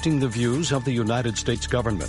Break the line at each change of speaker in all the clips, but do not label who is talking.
reflecting the views of the United States government.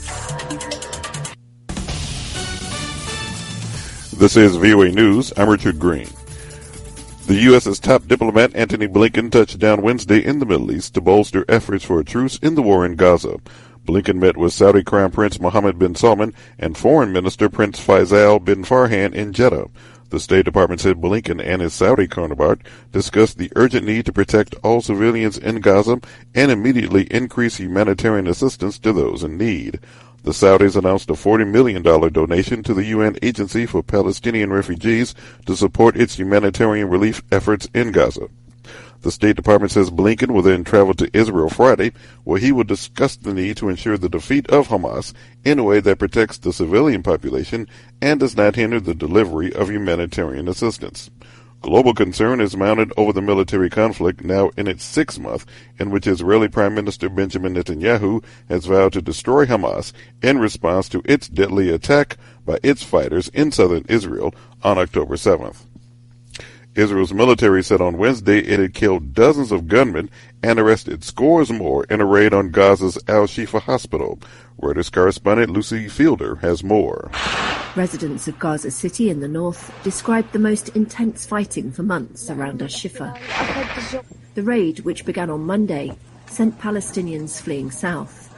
This is VOA News. I'm Richard Green. The U.S.'s top diplomat, Antony Blinken, touched down Wednesday in the Middle East to bolster efforts for a truce in the war in Gaza. Blinken met with Saudi Crown Prince Mohammed bin Salman and Foreign Minister Prince Faisal bin Farhan in Jeddah. The State Department said Blinken and his Saudi counterpart discussed the urgent need to protect all civilians in Gaza and immediately increase humanitarian assistance to those in need. The Saudis announced a $40 million donation to the UN Agency for Palestinian Refugees to support its humanitarian relief efforts in Gaza. The State Department says Blinken will then travel to Israel Friday, where he will discuss the need to ensure the defeat of Hamas in a way that protects the civilian population and does not hinder the delivery of humanitarian assistance. Global concern is mounted over the military conflict now in its sixth month, in which Israeli Prime Minister Benjamin Netanyahu has vowed to destroy Hamas in response to its deadly attack by its fighters in southern Israel on October 7th. Israel's military said on Wednesday it had killed dozens of gunmen and arrested scores more in a raid on Gaza's Al-Shifa hospital. Reuters correspondent Lucy Fielder has more.
Residents of Gaza City in the north described the most intense fighting for months around Al-Shifa. The raid, which began on Monday, sent Palestinians fleeing south.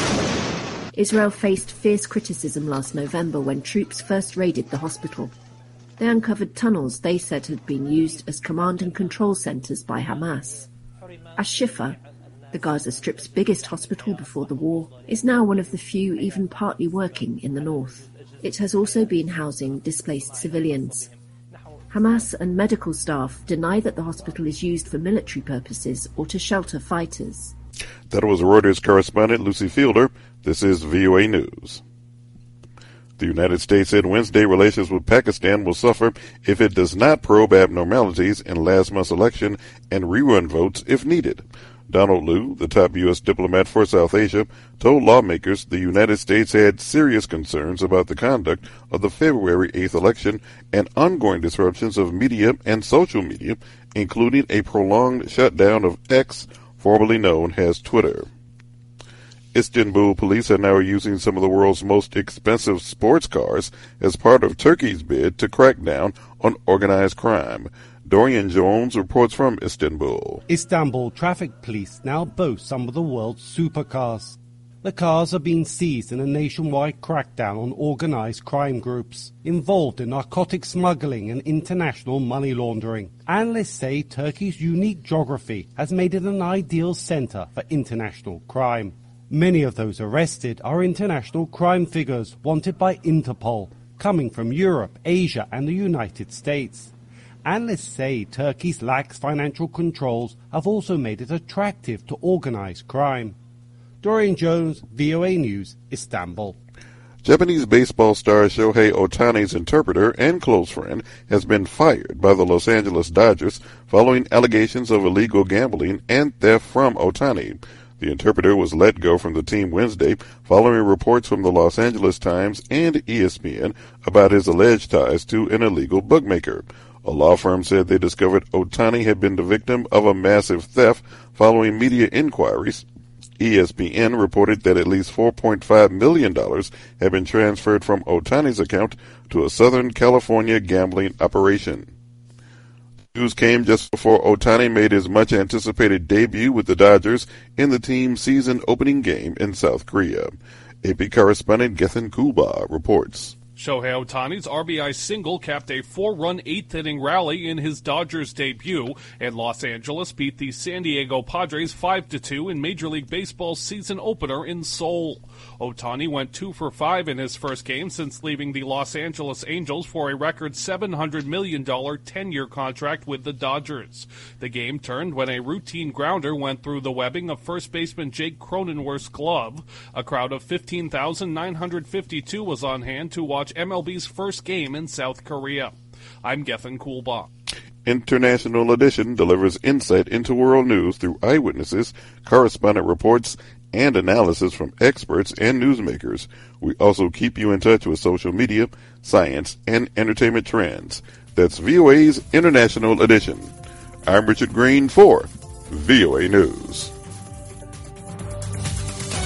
Israel faced fierce criticism last November when troops first raided the hospital. They uncovered tunnels they said had been used as command and control centres by Hamas. Al-Shifa, the Gaza Strip's biggest hospital before the war, is now one of the few even partly working in the north. It has also been housing displaced civilians. Hamas and medical staff deny that the hospital is used for military purposes or to shelter fighters.
That was Reuters correspondent Lucy Fielder. This is VOA News. The United States said Wednesday relations with Pakistan will suffer if it does not probe abnormalities in last month's election and rerun votes if needed. Donald Lu, the top U.S. diplomat for South Asia, told lawmakers the United States had serious concerns about the conduct of the February 8th election and ongoing disruptions of media and social media, including a prolonged shutdown of X, formerly known as Twitter. Istanbul police are now using some of the world's most expensive sports cars as part of Turkey's bid to crack down on organized crime. Dorian Jones reports from Istanbul.
Istanbul traffic police now boast some of the world's supercars. The cars are being seized in a nationwide crackdown on organized crime groups involved in narcotic smuggling and international money laundering. Analysts say Turkey's unique geography has made it an ideal center for international crime. Many of those arrested are international crime figures wanted by Interpol, coming from Europe, Asia and the United States. Analysts say Turkey's lax financial controls have also made it attractive to organized crime. Dorian Jones, VOA News, Istanbul.
Japanese baseball star Shohei Ohtani's interpreter and close friend has been fired by the Los Angeles Dodgers following allegations of illegal gambling and theft from Ohtani. The interpreter was let go from the team Wednesday following reports from the Los Angeles Times and ESPN about his alleged ties to an illegal bookmaker. A law firm said they discovered Ohtani had been the victim of a massive theft following media inquiries. ESPN reported that at least $4.5 million had been transferred from Ohtani's account to a Southern California gambling operation. News came just before Ohtani made his much-anticipated debut with the Dodgers in the team's season-opening game in South Korea. AP correspondent Gethin Kulba reports.
Shohei Ohtani's RBI single capped a 4-run eighth-inning rally in his Dodgers debut, and Los Angeles beat the San Diego Padres 5-2 in Major League Baseball's season opener in Seoul. Ohtani went 2 for 5 in his first game since leaving the Los Angeles Angels for a record $700 million 10-year contract with the Dodgers. The game turned when a routine grounder went through the webbing of first baseman Jake Cronenworth's glove. A crowd of 15,952 was on hand to watch MLB's first game in South Korea. I'm Gethin Kulba.
International Edition delivers insight into world news through eyewitnesses, correspondent reports, and analysis from experts and newsmakers. We also keep you in touch with social media, science, and entertainment trends. That's VOA's International Edition. I'm Richard Green for VOA News.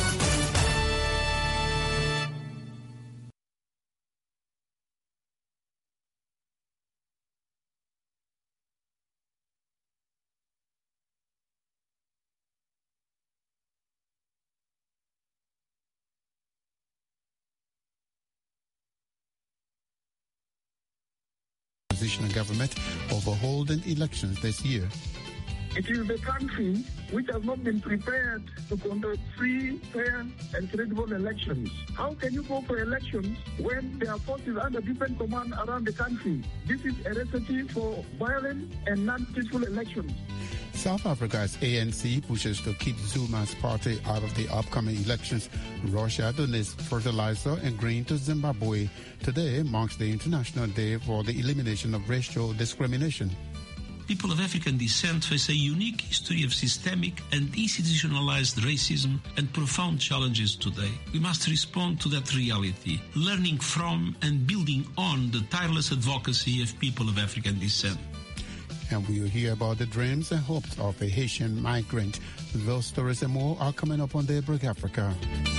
transitional government over holding elections this year.
It is the country which has not been prepared to conduct free, fair, and credible elections. How can you go for elections when there are forces under different command around the country? This is a recipe for violent and non-peaceful elections.
South Africa's ANC pushes to keep Zuma's party out of the upcoming elections. Russia donates fertilizer and grain to Zimbabwe. Today marks the International Day for the Elimination of Racial Discrimination.
People of African descent face a unique history of systemic and institutionalized racism and profound challenges today. We must respond to that reality, learning from and building on the tireless advocacy of people of African descent.
And we'll hear about the dreams and hopes of a Haitian migrant. Those stories and more are coming up on Daybreak Africa.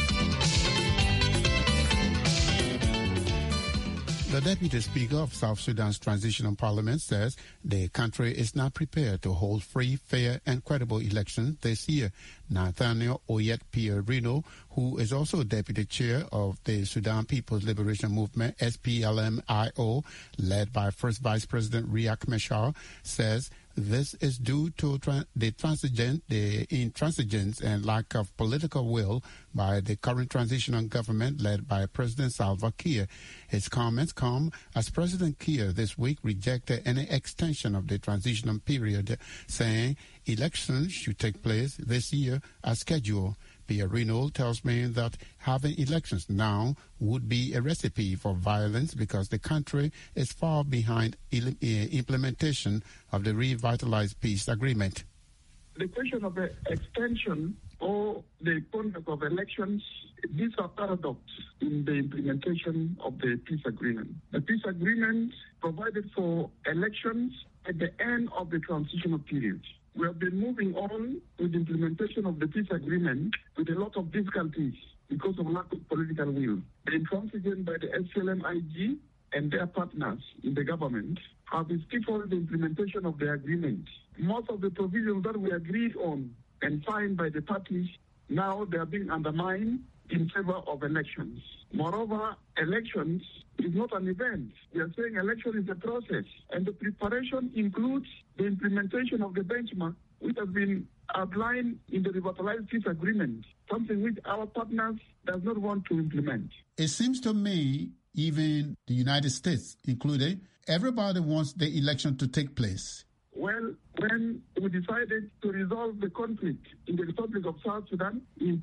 The Deputy Speaker of South Sudan's Transitional Parliament says the country is not prepared to hold free, fair, and credible elections this year. Nathaniel Oyet Pierre-Rino, who is also Deputy Chair of the Sudan People's Liberation Movement, SPLM-IO, led by First Vice President Riek Machar, says this is due to the intransigence and lack of political will by the current transitional government led by President Salva Kiir. His comments come as President Kiir this week rejected any extension of the transitional period, saying elections should take place this year as scheduled. Pierre-Rino tells me that having elections now would be a recipe for violence because the country is far behind implementation of the revitalized peace agreement.
The question of the extension or the conduct of elections, these are paradox in the implementation of the peace agreement. The peace agreement provided for elections at the end of the transitional period. We have been moving on with the implementation of the peace agreement with a lot of difficulties because of lack of political will. The intransigence by the SPLM-IG and their partners in the government have stifled the implementation of the agreement. Most of the provisions that we agreed on and signed by the parties, now they are being undermined in favor of elections. Moreover, elections is not an event. We are saying election is a process, and the preparation includes the implementation of the benchmark which has been outlined in the revitalized peace agreement, something which our partners does not want to implement.
It seems to me, even the United States included, everybody wants the election to take place.
Well, when we decided to resolve the conflict in the Republic of South Sudan in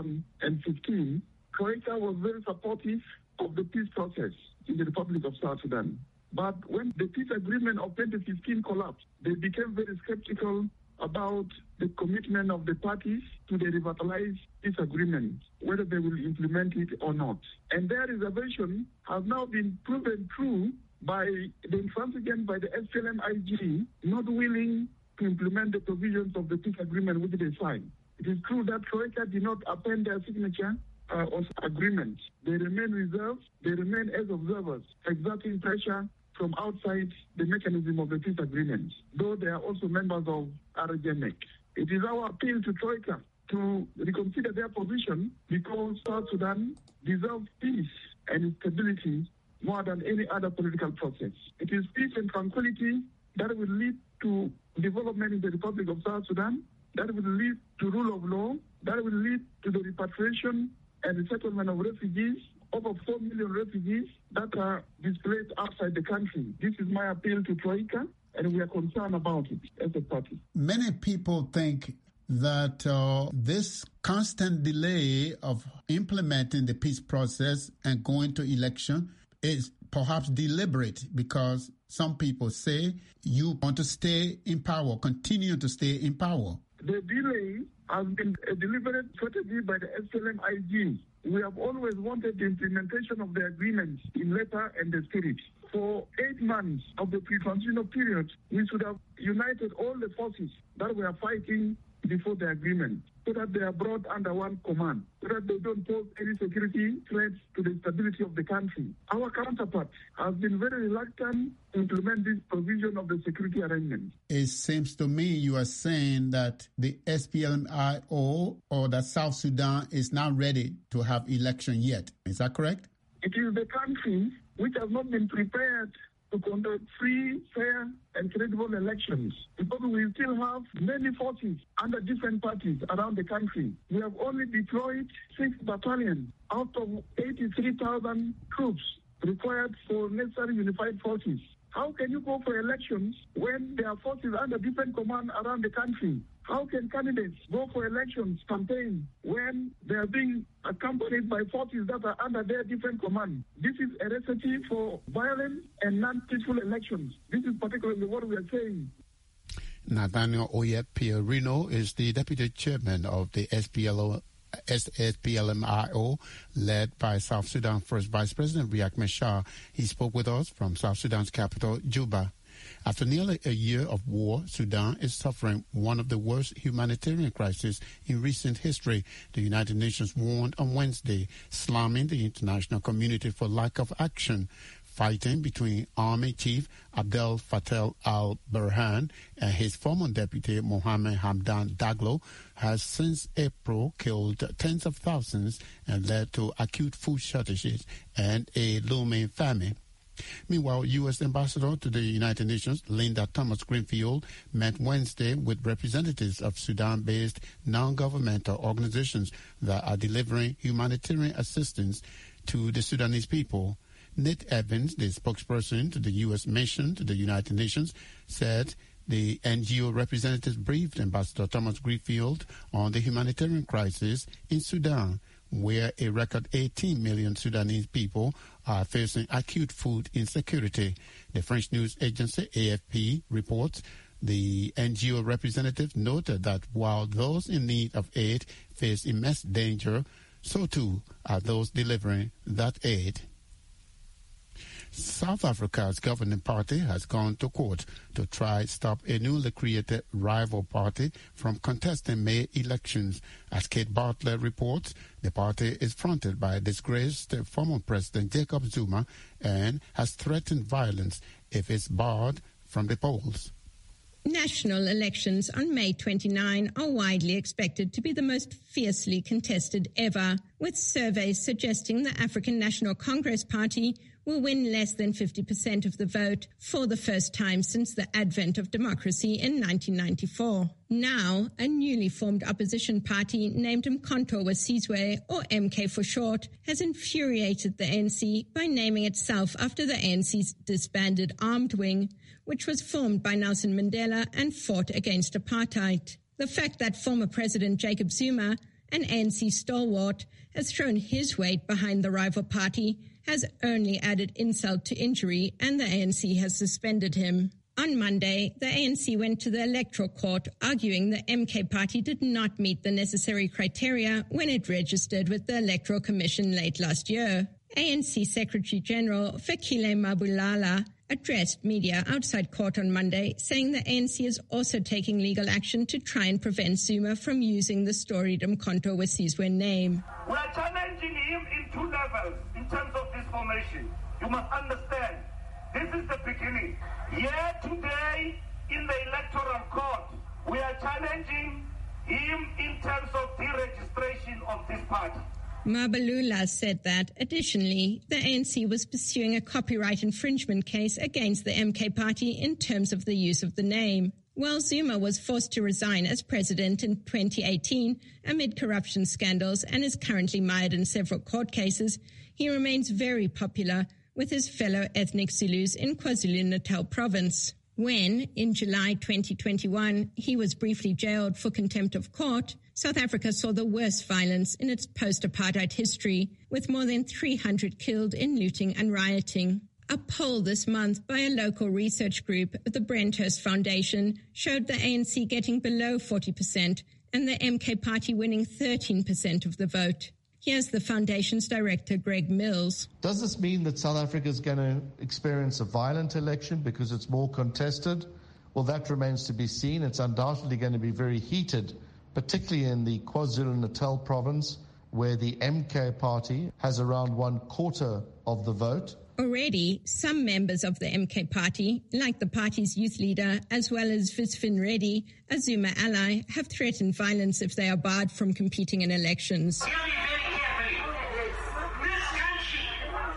2015, Troika was very supportive of the peace process in the Republic of South Sudan. But when the peace agreement of 2015 collapsed, they became very skeptical about the commitment of the parties to the revitalized peace agreement, whether they will implement it or not. And their reservation has now been proven true by the intransigence by the SPLM-IG not willing to implement the provisions of the peace agreement which they signed. It is true that Troika did not append their signature of agreement. They remain reserved, they remain as observers, exerting pressure from outside the mechanism of the peace agreement, though they are also members of RGMEC. It is our appeal to Troika to reconsider their position because South Sudan deserves peace and stability more than any other political process. It is peace and tranquility that will lead to development in the Republic of South Sudan, that will lead to rule of law, that will lead to the repatriation and the settlement of refugees, over 4 million refugees that are displaced outside the country. This is my appeal to Troika, and we are concerned about it as a party.
Many people think that this constant delay of implementing the peace process and going to election is perhaps deliberate because some people say you want to stay in power, continue to stay in power.
The delay has been a deliberate strategy by the SPLM-IG. We have always wanted the implementation of the agreement in letter and the spirit. For 8 months of the pre-transitional period, we should have united all the forces that were fighting before the agreement, so that they are brought under one command, so that they don't pose any security threats to the stability of the country. Our counterpart has been very reluctant to implement this provision of the security arrangement.
It seems to me you are saying that the SPLM-IO or that South Sudan is not ready to have election yet. Is that correct?
It is the country which has not been prepared to conduct free, fair, and credible elections, because we still have many forces under different parties around the country. We have only deployed 6 battalions out of 83,000 troops required for necessary unified forces. How can you go for elections when there are forces under different command around the country? How can candidates go for elections campaign when they are being accompanied by forces that are under their different command? This is a recipe for violent and non-peaceful elections. This is particularly what we are saying.
Nathaniel Oyep Pierino is the deputy chairman of the SPLMIO, led by South Sudan First Vice President Riek Machar. He spoke with us from South Sudan's capital, Juba. After nearly a year of war, Sudan is suffering one of the worst humanitarian crises in recent history, the United Nations warned on Wednesday, slamming the international community for lack of action. Fighting between Army Chief Abdel Fattah al-Burhan and his former deputy Mohamed Hamdan Daglo has since April killed tens of thousands and led to acute food shortages and a looming famine. Meanwhile, U.S. Ambassador to the United Nations, Linda Thomas-Greenfield, met Wednesday with representatives of Sudan-based non-governmental organizations that are delivering humanitarian assistance to the Sudanese people. Nate Evans, the spokesperson to the U.S. mission to the United Nations, said the NGO representatives briefed Ambassador Thomas-Greenfield on the humanitarian crisis in Sudan, where a record 18 million Sudanese people are facing acute food insecurity. The French news agency AFP reports the NGO representatives noted that while those in need of aid face immense danger, so too are those delivering that aid. South Africa's governing party has gone to court to try stop a newly created rival party from contesting May elections. As Kate Bartlett reports, the party is fronted by disgraced former President Jacob Zuma and has threatened violence if it's barred from the polls.
National elections on May 29 are widely expected to be the most fiercely contested ever, with surveys suggesting the African National Congress Party will win less than 50% of the vote for the first time since the advent of democracy in 1994. Now, a newly formed opposition party named Umkhonto we Sizwe, or MK for short, has infuriated the ANC by naming itself after the ANC's disbanded armed wing, which was formed by Nelson Mandela and fought against apartheid. The fact that former President Jacob Zuma, an ANC stalwart, has thrown his weight behind the rival party has only added insult to injury, and the ANC has suspended him. On Monday, the ANC went to the Electoral Court arguing the MK party did not meet the necessary criteria when it registered with the Electoral Commission late last year. ANC Secretary-General Fikile Mabulala addressed media outside court on Monday, saying the ANC is also taking legal action to try and prevent Zuma from using the storied Umkhonto we Sizwe name.
We are challenging him in 2 levels in terms of this formation. You must understand, this is the beginning. Here today in the Electoral Court, we are challenging him in terms of deregistration of this party.
Mabulala said that, additionally, the ANC was pursuing a copyright infringement case against the MK party in terms of the use of the name. While Zuma was forced to resign as president in 2018 amid corruption scandals and is currently mired in several court cases, he remains very popular with his fellow ethnic Zulus in KwaZulu-Natal province. When, in July 2021, he was briefly jailed for contempt of court, South Africa saw the worst violence in its post-apartheid history, with more than 300 killed in looting and rioting. A poll this month by a local research group, the Brenthurst Foundation, showed the ANC getting below 40% and the MK party winning 13% of the vote. Here's the foundation's director, Greg Mills.
Does this mean that South Africa is going to experience a violent election because it's more contested? Well, that remains to be seen. It's undoubtedly going to be very heated, particularly in the KwaZulu-Natal province, where the MK party has around 1/4 of the vote.
Already, some members of the MK party, like the party's youth leader, as well as Visvin Reddy, a Zuma ally, have threatened violence if they are barred from competing in elections.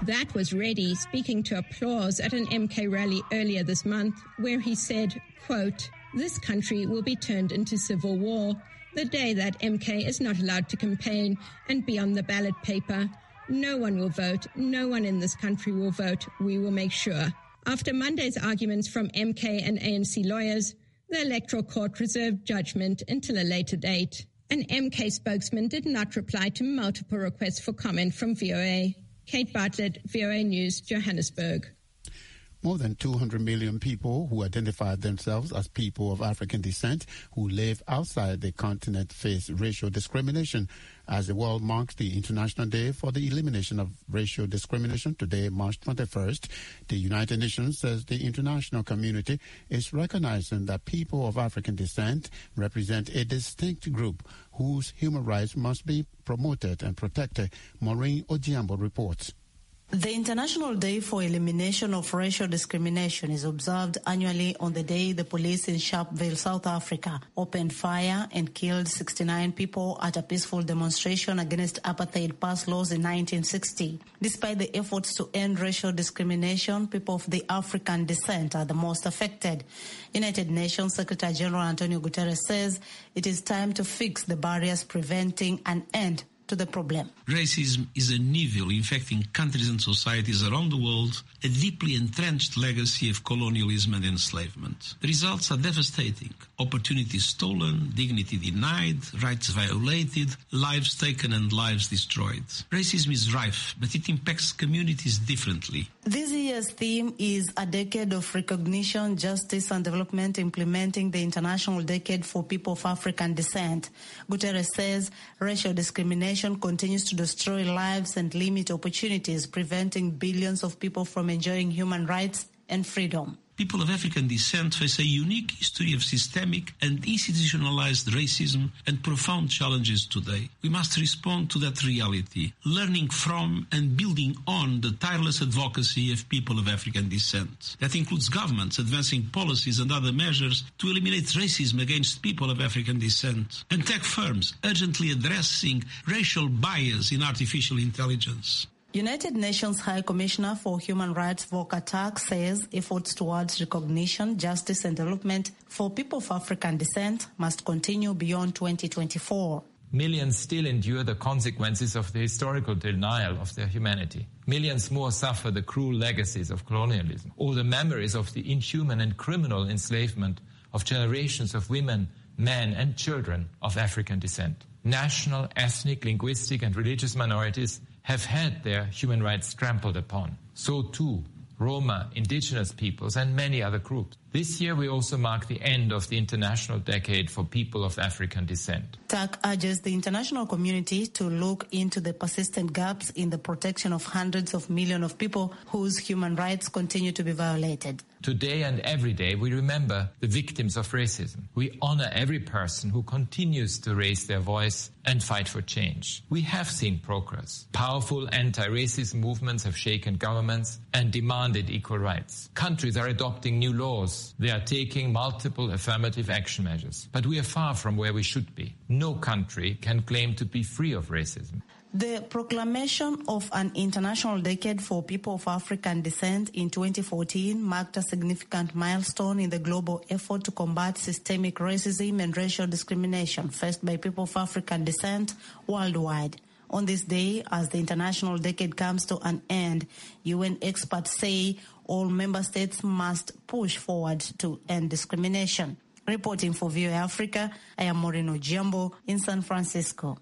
That was Reddy speaking to applause at an MK rally earlier this month, where he said, quote, "This country will be turned into civil war the day that MK is not allowed to campaign and be on the ballot paper. No one will vote. No one in this country will vote. We will make sure." After Monday's arguments from MK and ANC lawyers, the Electoral Court reserved judgment until a later date. An MK spokesman did not reply to multiple requests for comment from VOA. Kate Bartlett, VOA News, Johannesburg.
More than 200 million people who identify themselves as people of African descent who live outside the continent face racial discrimination. As the world marks the International Day for the Elimination of Racial Discrimination today, March 21st, the United Nations says the international community is recognizing that people of African descent represent a distinct group whose human rights must be promoted and protected. Maureen Ojiambo reports.
The International Day for Elimination of Racial Discrimination is observed annually on the day the police in Sharpeville, South Africa, opened fire and killed 69 people at a peaceful demonstration against apartheid pass laws in 1960. Despite the efforts to end racial discrimination, people of the African descent are the most affected. United Nations Secretary General Antonio Guterres says it is time to fix the barriers preventing an end to the problem.
Racism is an evil infecting countries and societies around the world, a deeply entrenched legacy of colonialism and enslavement. The results are devastating. Opportunities stolen, dignity denied, rights violated, lives taken and lives destroyed. Racism is rife, but it impacts communities differently.
This year's theme is A Decade of Recognition, Justice and Development, implementing the International Decade for People of African Descent. Guterres says racial discrimination continues to destroy lives and limit opportunities, preventing billions of people from enjoying human rights and freedom.
People of African descent face a unique history of systemic and institutionalized racism and profound challenges today. We must respond to that reality, learning from and building on the tireless advocacy of people of African descent. That includes governments advancing policies and other measures to eliminate racism against people of African descent, and tech firms urgently addressing racial bias in artificial intelligence.
United Nations High Commissioner for Human Rights Volker Turk says efforts towards recognition, justice and development for people of African descent must continue beyond 2024.
Millions still endure the consequences of the historical denial of their humanity. Millions more suffer the cruel legacies of colonialism, or the memories of the inhuman and criminal enslavement of generations of women, men and children of African descent. National, ethnic, linguistic and religious minorities have had their human rights trampled upon. So too, Roma, indigenous peoples and many other groups. This year we also mark the end of the International Decade for People of African Descent.
TAC urges the international community to look into the persistent gaps in the protection of hundreds of millions of people whose human rights continue to be violated.
Today and every day we remember the victims of racism. We honor every person who continues to raise their voice and fight for change. We have seen progress. Powerful anti-racist movements have shaken governments and demanded equal rights. Countries are adopting new laws. They are taking multiple affirmative action measures. But we are far from where we should be. No country can claim to be free of racism.
The proclamation of an International Decade for People of African Descent in 2014 marked a significant milestone in the global effort to combat systemic racism and racial discrimination faced by people of African descent worldwide. On this day, as the International Decade comes to an end, UN experts say all member states must push forward to end discrimination. Reporting for VOA Africa, I am Maureen Ojiambo in San Francisco.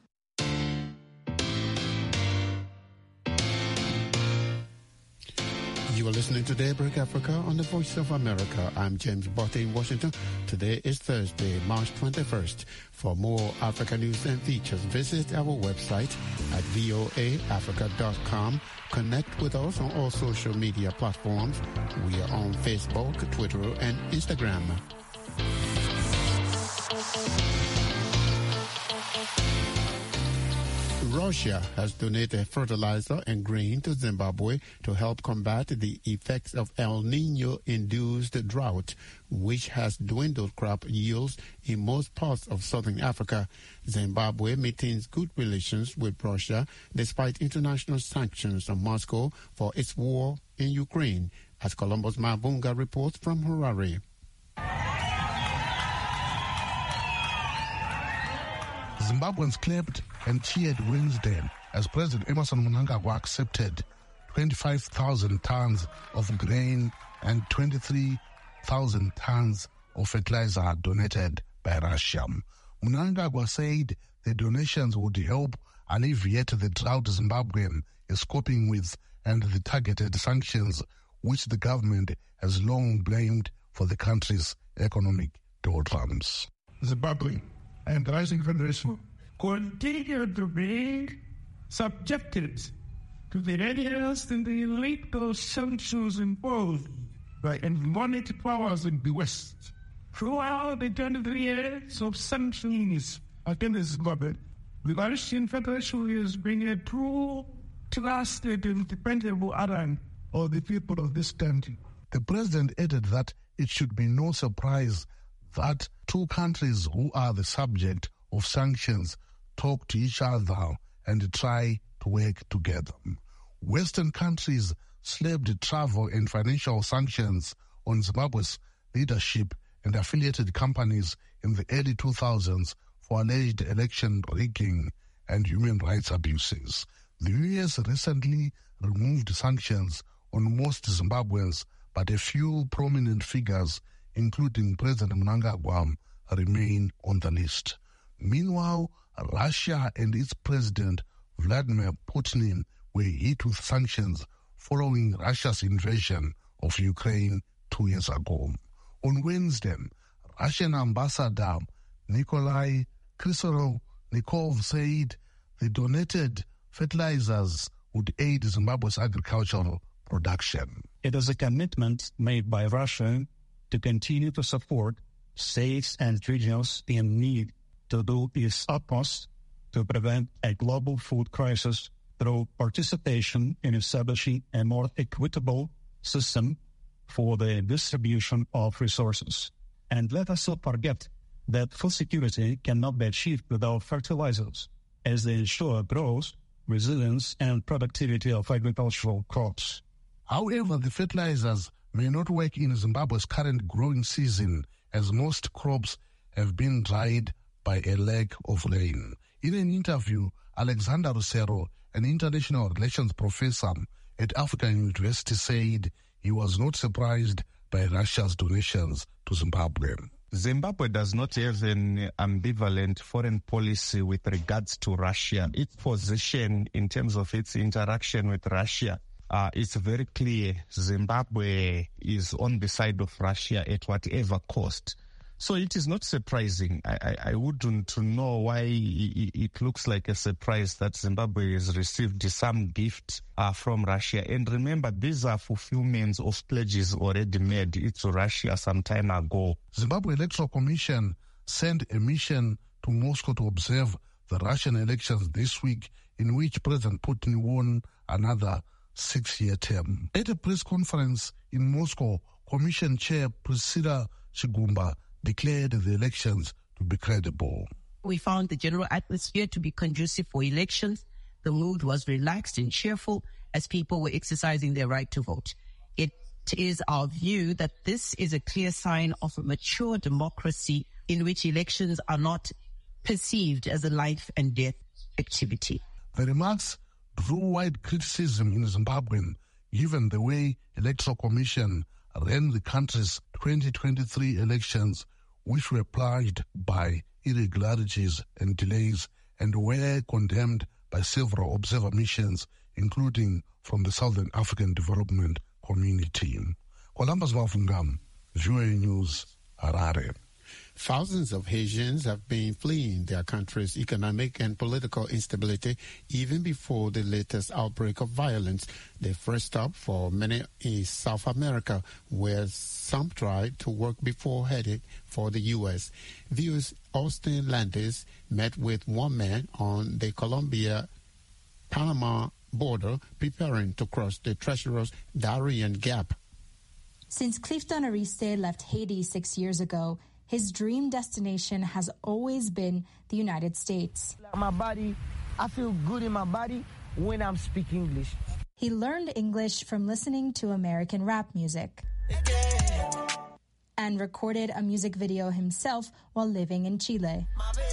You are listening to Daybreak Africa on the Voice of America. I'm James Botte in Washington. Today is Thursday, March 21st. For more Africa news and features, visit our website at voaafrica.com. Connect with us on all social media platforms. We are on Facebook, Twitter, and Instagram. Russia has donated fertilizer and grain to Zimbabwe to help combat the effects of El Nino-induced drought, which has dwindled crop yields in most parts of southern Africa. Zimbabwe maintains good relations with Russia despite international sanctions on Moscow for its war in Ukraine, as Columbus Mabunga reports from Harare.
Zimbabweans clapped and cheered Wednesday as President Emmerson Mnangagwa accepted 25,000 tons of grain and 23,000 tons of fertilizer donated by Russia. Mnangagwa said the donations would help alleviate the drought Zimbabwe is coping with and the targeted sanctions which the government has long blamed for the country's economic doldrums.
Zimbabwe and the Rising Federation continue to be subjected to the readiness and the illegal sanctions imposed by monetary powers in the West. Throughout the 23 years of sanctions against Zimbabwe, the Russian Federation is being a true, trusted, and dependable ally of the people of this country.
The president added that it should be no surprise that two countries who are the subject of sanctions talk to each other and try to work together. Western countries slapped travel and financial sanctions on Zimbabwe's leadership and affiliated companies in the early 2000s for alleged election rigging and human rights abuses. The U.S. recently removed sanctions on most Zimbabweans, but a few prominent figures, including President Mnangagwa, remain on the list. Meanwhile, Russia and its president, Vladimir Putin, were hit with sanctions following Russia's invasion of Ukraine 2 years ago. On Wednesday, Russian Ambassador Nikolai Krasnonikov said the donated fertilizers would aid Zimbabwe's agricultural production.
It is a commitment made by Russia to continue to support states and regions in need to do its utmost to prevent a global food crisis through participation in establishing a more equitable system for the distribution of resources. And let us not forget that food security cannot be achieved without fertilizers, as they ensure growth, resilience, and productivity of agricultural crops.
However, the fertilizers may not work in Zimbabwe's current growing season, as most crops have been dried by a lack of rain. In an interview, Alexander Rusero, an international relations professor at African University, said he was not surprised by Russia's donations to Zimbabwe.
Zimbabwe does not have an ambivalent foreign policy with regards to Russia. Its position in terms of its interaction with Russia, it's very clear. Zimbabwe is on the side of Russia at whatever cost. So it is not surprising. I wouldn't know why it looks like a surprise that Zimbabwe has received some gift from Russia. And remember, these are fulfillments of pledges already made to Russia some time ago.
Zimbabwe Electoral Commission sent a mission to Moscow to observe the Russian elections this week, in which President Putin won another 6-year term. At a press conference in Moscow, Commission Chair Priscilla Chigumba declared the elections to be credible.
We found the general atmosphere to be conducive for elections. The mood was relaxed and cheerful as people were exercising their right to vote. It is our view that this is a clear sign of a mature democracy in which elections are not perceived as a life and death activity.
The remarks drew wide criticism in Zimbabwe, given the way Electoral Commission ran the country's 2023 elections, which were plagued by irregularities and delays and were condemned by several observer missions, including from the Southern African Development Community. Columbus Mavungam, VOA News, Harare.
Thousands of Haitians have been fleeing their country's economic and political instability even before the latest outbreak of violence. The first stop for many is South America, where some tried to work before heading for the U.S. VOA's Austin Landis met with one man on the Colombia Panama border preparing to cross the treacherous Darien Gap.
Since Clifton Ariste left Haiti 6 years ago, his dream destination has always been the United States.
My body, I feel good in my body when I'm speaking English.
He learned English from listening to American rap music and recorded a music video himself while living in Chile.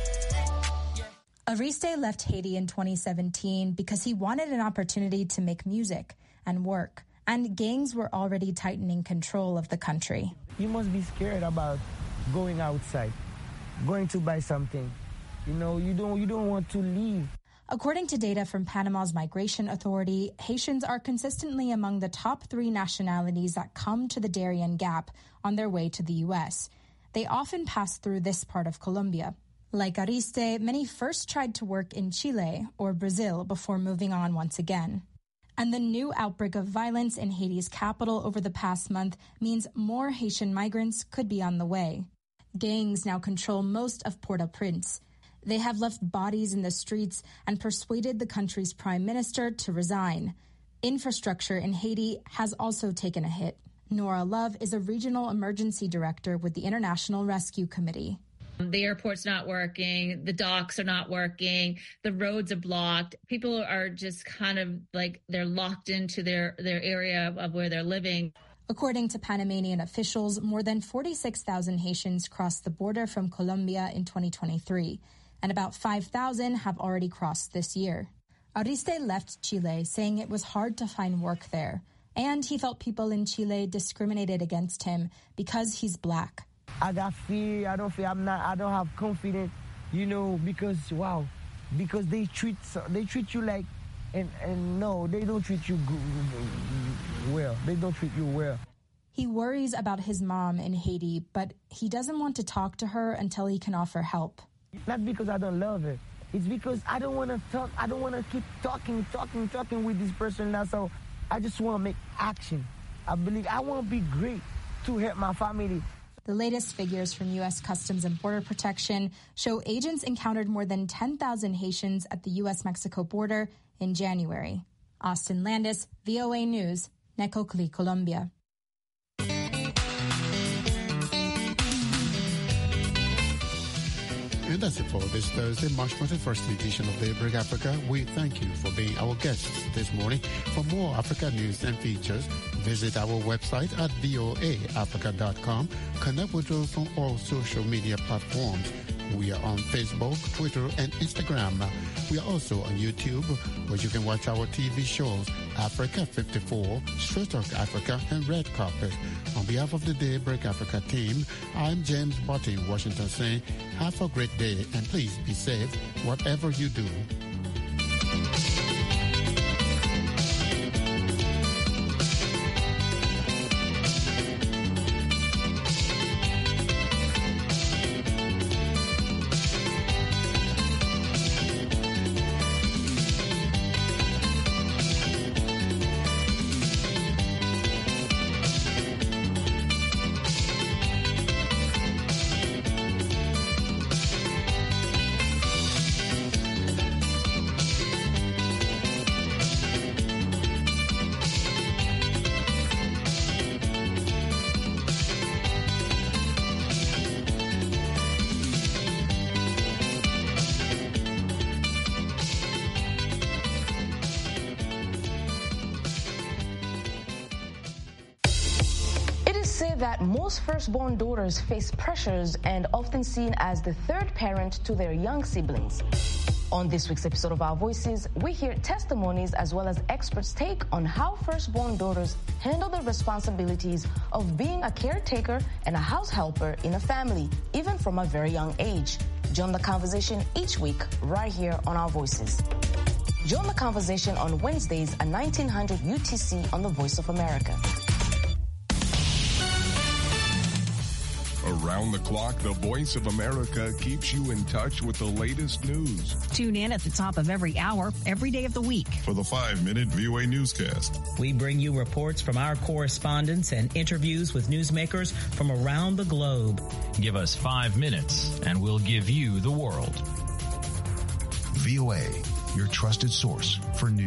Ariste left Haiti in 2017 because he wanted an opportunity to make music and work, and gangs were already tightening control of the country.
You must be scared about going outside, going to buy something. You know, you don't want to leave.
According to data from Panama's Migration Authority, Haitians are consistently among the top 3 nationalities that come to the Darien Gap on their way to the U.S. They often pass through this part of Colombia. Like Ariste, many first tried to work in Chile or Brazil before moving on once again. And the new outbreak of violence in Haiti's capital over the past month means more Haitian migrants could be on the way. Gangs now control most of Port-au-Prince. They have left bodies in the streets and persuaded the country's prime minister to resign. Infrastructure in Haiti has also taken a hit. Nora Love is a regional emergency director with the International Rescue Committee.
The airport's not working, the docks are not working, the roads are blocked. People are just kind of like they're locked into their area of where they're living.
According to Panamanian officials, more than 46,000 Haitians crossed the border from Colombia in 2023, and about 5,000 have already crossed this year. Ariste left Chile saying it was hard to find work there, and he felt people in Chile discriminated against him because he's black.
I got fear. I don't have confidence, because they treat you like, and no, they don't treat you well. They don't treat you well.
He worries about his mom in Haiti, but he doesn't want to talk to her until he can offer help.
Not because I don't love her. It's because I don't want to talk. I don't want to keep talking with this person now. So I just want to make action. I want to be great to help my family.
The latest figures from U.S. Customs and Border Protection show agents encountered more than 10,000 Haitians at the U.S.-Mexico border in January. Austin Landis, VOA News, Necoclí, Colombia.
And that's it for this Thursday, March 21st edition of Daybreak Africa. We thank you for being our guests this morning. For more Africa news and features, visit our website at voaafrica.com. Connect with us on all social media platforms. We are on Facebook, Twitter, and Instagram. We are also on YouTube, where you can watch our TV shows, Africa 54, Straight Talk Africa, and Red Carpet. On behalf of the Daybreak Africa team, I'm James Botti in Washington saying, have a great day, and please be safe whatever you do.
That most firstborn daughters face pressures and often seen as the third parent to their young siblings. On this week's episode of Our Voices, we hear testimonies as well as experts' take on how firstborn daughters handle the responsibilities of being a caretaker and a house helper in a family, even from a very young age. Join the conversation each week right here on Our Voices. Join the conversation on Wednesdays at 1900 UTC on the Voice of America.
Around the clock, the Voice of America keeps you in touch with the latest news.
Tune in at the top of every hour, every day of the week.
For the 5-minute VOA newscast.
We bring you reports from our correspondents and interviews with newsmakers from around the globe.
Give us 5 minutes and we'll give you the world.
VOA,
your trusted source for news.